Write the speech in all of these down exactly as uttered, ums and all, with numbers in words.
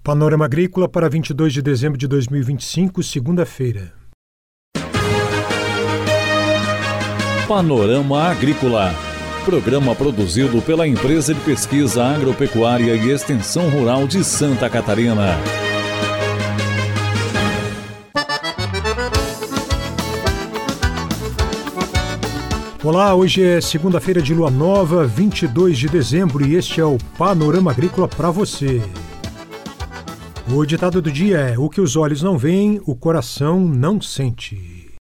Panorama Agrícola para vinte e dois de dezembro de dois mil e vinte e cinco, segunda-feira. Panorama Agrícola, programa produzido pela Empresa de Pesquisa Agropecuária e Extensão Rural de Santa Catarina. Olá, hoje é segunda-feira de lua nova, vinte e dois de dezembro, e este é o Panorama Agrícola para você. O ditado do dia é: o que os olhos não veem, o coração não sente.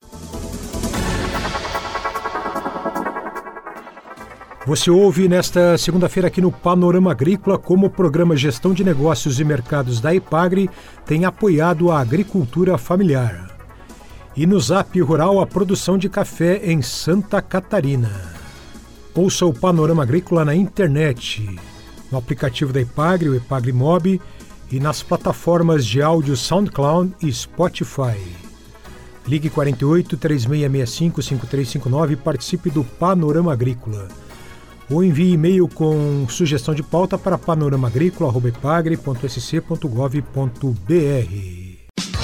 Você ouve nesta segunda-feira aqui no Panorama Agrícola como o programa Gestão de Negócios e Mercados da EPAGRE tem apoiado a agricultura familiar. E no Zap Rural, a produção de café em Santa Catarina. Ouça o Panorama Agrícola na internet, no aplicativo da EPAGRE, o EPAGRE Mob, e nas plataformas de áudio SoundCloud e Spotify. Ligue quarenta e oito, três seis seis cinco, cinco três cinco nove e participe do Panorama Agrícola. Ou envie e-mail com sugestão de pauta para panoramaagrícola arroba epagre ponto s c ponto gov ponto b r.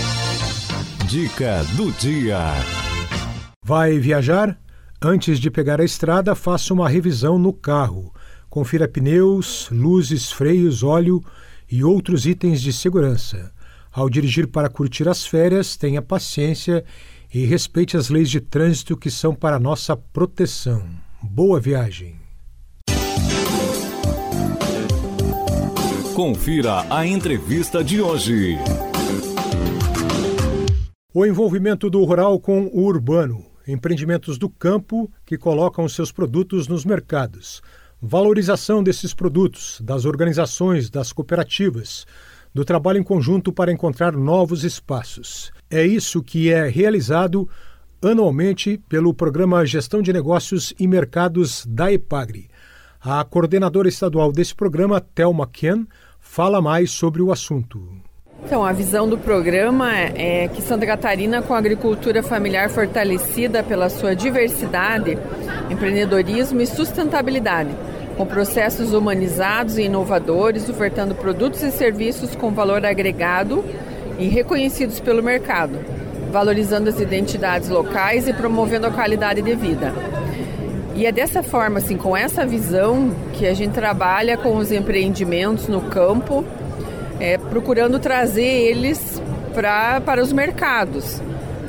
Dica do dia. Vai viajar? Antes de pegar a estrada, faça uma revisão no carro. Confira pneus, luzes, freios, óleo e outros itens de segurança. Ao dirigir para curtir as férias, tenha paciência e respeite as leis de trânsito que são para nossa proteção. Boa viagem! Confira a entrevista de hoje. O envolvimento do rural com o urbano. Empreendimentos do campo que colocam seus produtos nos mercados. Valorização desses produtos, das organizações, das cooperativas, do trabalho em conjunto para encontrar novos espaços. É isso que é realizado anualmente pelo Programa Gestão de Negócios e Mercados da EPAGRE. A coordenadora estadual desse programa, Thelma Ken, fala mais sobre o assunto. Então, a visão do programa é que Santa Catarina, com a agricultura familiar fortalecida pela sua diversidade, empreendedorismo e sustentabilidade, com processos humanizados e inovadores, ofertando produtos e serviços com valor agregado e reconhecidos pelo mercado, valorizando as identidades locais e promovendo a qualidade de vida. E é dessa forma, assim, com essa visão, que a gente trabalha com os empreendimentos no campo, É, procurando trazer eles pra, para os mercados,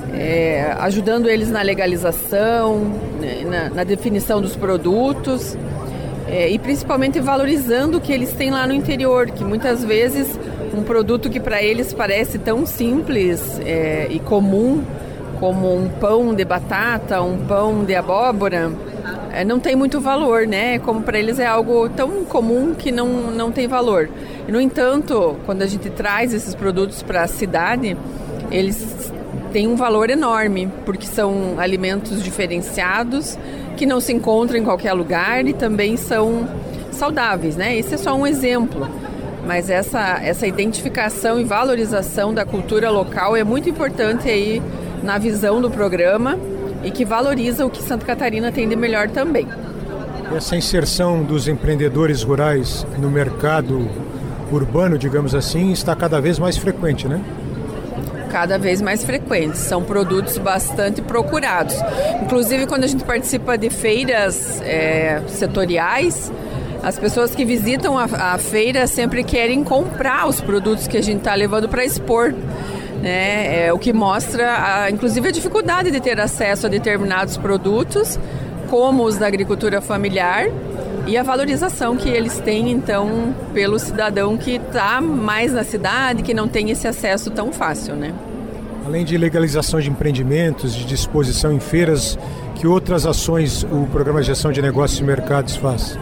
é, ajudando eles na legalização, né, na, na definição dos produtos, é, e principalmente valorizando o que eles têm lá no interior, que muitas vezes um produto que para eles parece tão simples é, e comum, como um pão de batata, um pão de abóbora, é, não tem muito valor, né? Como para eles é algo tão comum que não, não tem valor. No entanto, quando a gente traz esses produtos para a cidade, eles têm um valor enorme, porque são alimentos diferenciados, que não se encontram em qualquer lugar e também são saudáveis, né? Esse é só um exemplo, mas essa, essa identificação e valorização da cultura local é muito importante aí na visão do programa e que valoriza o que Santa Catarina tem de melhor também. Essa inserção dos empreendedores rurais no mercado urbano, digamos assim, está cada vez mais frequente, né? Cada vez mais frequente. São produtos bastante procurados. Inclusive, quando a gente participa de feiras é, setoriais, as pessoas que visitam a, a feira sempre querem comprar os produtos que a gente está levando para expor, né? É, o que mostra, a, inclusive, a dificuldade de ter acesso a determinados produtos, como os da agricultura familiar, e a valorização que eles têm, então, pelo cidadão que está mais na cidade, que não tem esse acesso tão fácil, né? Além de legalização de empreendimentos, de disposição em feiras, que outras ações o Programa de Gestão de Negócios e Mercados faz?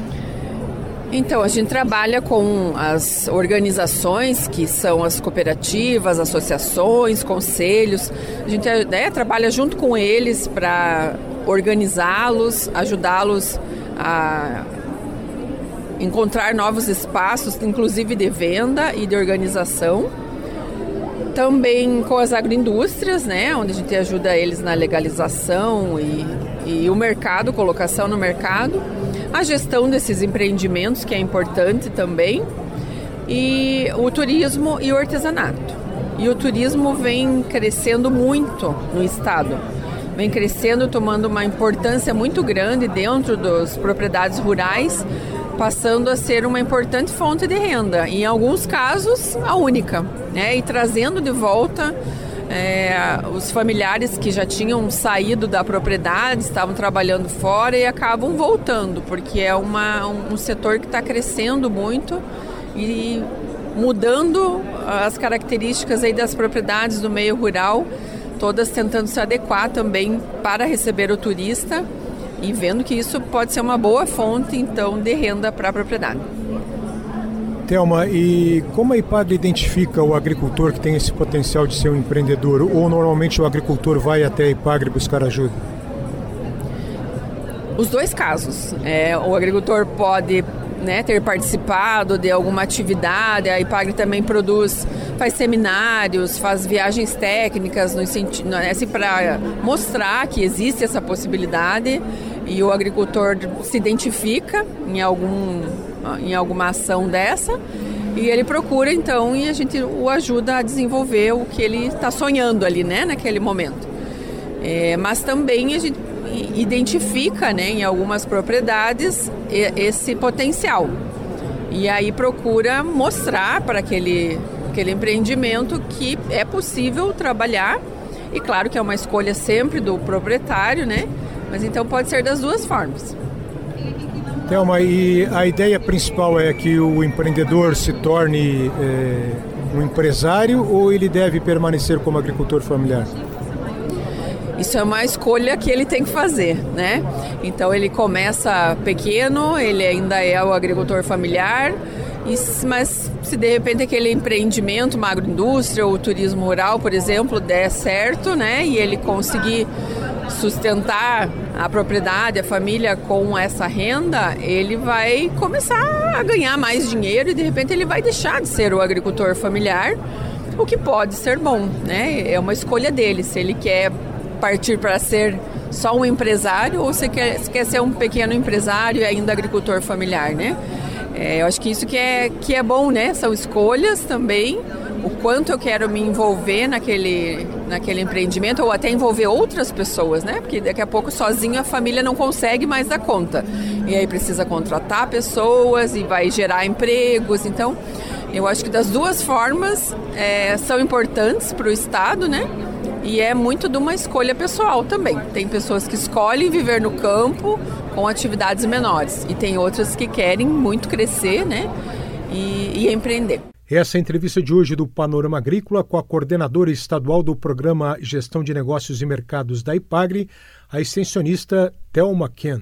Então, a gente trabalha com as organizações, que são as cooperativas, associações, conselhos. A gente é, trabalha junto com eles para organizá-los, ajudá-los a encontrar novos espaços, inclusive de venda e de organização. Também com as agroindústrias, né, onde a gente ajuda eles na legalização e, e o mercado, colocação no mercado. A gestão desses empreendimentos, que é importante também. e o turismo e o artesanato. E o turismo vem crescendo muito no estado. Vem crescendo, tomando uma importância muito grande dentro das propriedades rurais, passando a ser uma importante fonte de renda, em alguns casos a única, né? E trazendo de volta é, os familiares que já tinham saído da propriedade, estavam trabalhando fora e acabam voltando, porque é uma, um, um setor que está crescendo muito e mudando as características aí das propriedades do meio rural, todas tentando se adequar também para receber o turista, e vendo que isso pode ser uma boa fonte, então, de renda para a propriedade. Thelma, e como a IPAGRE identifica o agricultor que tem esse potencial de ser um empreendedor? Ou normalmente o agricultor vai até a IPAGRE buscar ajuda? Os dois casos. É, o agricultor pode, né, ter participado de alguma atividade, a IPAGRE também produz, faz seminários, faz viagens técnicas no sentido, assim, para mostrar que existe essa possibilidade, e o agricultor se identifica em, algum, em alguma ação dessa e ele procura então, e a gente o ajuda a desenvolver o que ele está sonhando ali, né, naquele momento. É, mas também a gente identifica, né, em algumas propriedades esse potencial e aí procura mostrar para aquele, aquele empreendimento que é possível trabalhar, e claro que é uma escolha sempre do proprietário, né, mas então pode ser das duas formas. Thelma, e a ideia principal é que o empreendedor se torne é, um empresário, ou ele deve permanecer como agricultor familiar? Isso é uma escolha que ele tem que fazer, né? Então ele começa pequeno, ele ainda é o agricultor familiar, e, mas se de repente aquele empreendimento, uma agroindústria ou turismo rural, por exemplo, der certo, né? E ele conseguir sustentar a propriedade, a família com essa renda, ele vai começar a ganhar mais dinheiro e de repente ele vai deixar de ser o agricultor familiar, o que pode ser bom, né? É uma escolha dele, se ele quer partir para ser só um empresário ou se quer, se quer ser um pequeno empresário e ainda agricultor familiar, né? É, eu acho que isso que é, que é bom, né? São escolhas também, o quanto eu quero me envolver naquele, naquele empreendimento, ou até envolver outras pessoas, né? Porque daqui a pouco sozinho a família não consegue mais dar conta. E aí precisa contratar pessoas e vai gerar empregos. Então, eu acho que das duas formas é, são importantes para o Estado, né? E é muito de uma escolha pessoal também. Tem pessoas que escolhem viver no campo com atividades menores e tem outras que querem muito crescer, né, e, e empreender. Essa é a entrevista de hoje do Panorama Agrícola com a coordenadora estadual do Programa Gestão de Negócios e Mercados da IPAGRE, a extensionista Thelma Ken.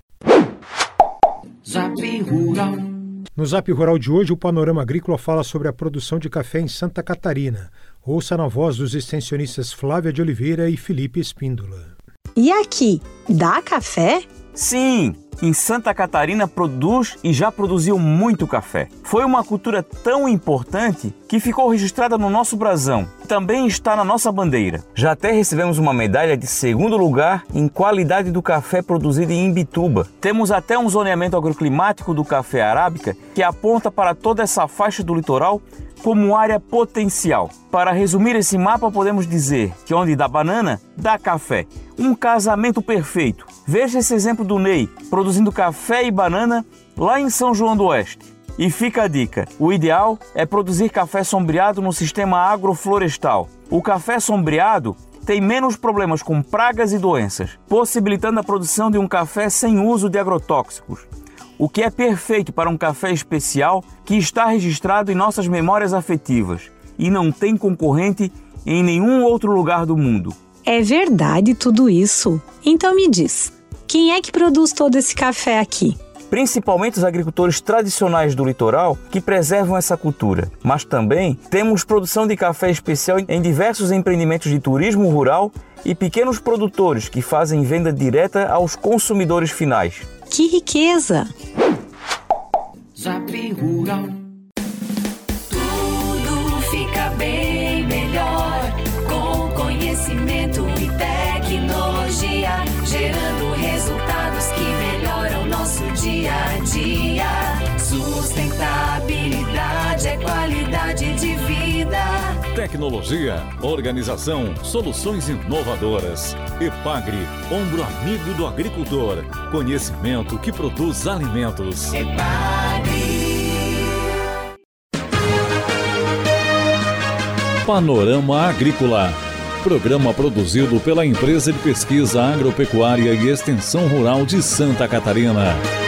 Zap Rural. No Zap Rural de hoje, o Panorama Agrícola fala sobre a produção de café em Santa Catarina. Ouça na voz dos extensionistas Flávia de Oliveira e Felipe Espíndola. E aqui, dá café? Sim, em Santa Catarina produz e já produziu muito café. Foi uma cultura tão importante que ficou registrada no nosso brasão. Também está na nossa bandeira. Já até recebemos uma medalha de segundo lugar em qualidade do café produzido em Imbituba. Temos até um zoneamento agroclimático do café arábica que aponta para toda essa faixa do litoral como área potencial. Para resumir esse mapa, podemos dizer que onde dá banana, dá café. Um casamento perfeito. Veja esse exemplo do Ney, produzindo café e banana lá em São João do Oeste. E fica a dica, o ideal é produzir café sombreado no sistema agroflorestal. O café sombreado tem menos problemas com pragas e doenças, possibilitando a produção de um café sem uso de agrotóxicos, o que é perfeito para um café especial que está registrado em nossas memórias afetivas e não tem concorrente em nenhum outro lugar do mundo. É verdade tudo isso? Então me diz, quem é que produz todo esse café aqui? Principalmente os agricultores tradicionais do litoral que preservam essa cultura. Mas também temos produção de café especial em diversos empreendimentos de turismo rural e pequenos produtores que fazem venda direta aos consumidores finais. Que riqueza! Zap Rural. Tudo fica bem melhor com conhecimento e tecnologia, gerando resultados que melhoram nosso dia a dia. Sustentabilidade é vida. Tecnologia, organização, soluções inovadoras. Epagri, ombro amigo do agricultor. Conhecimento que produz alimentos. Epagri. Panorama Agrícola. Programa produzido pela Empresa de Pesquisa Agropecuária e Extensão Rural de Santa Catarina.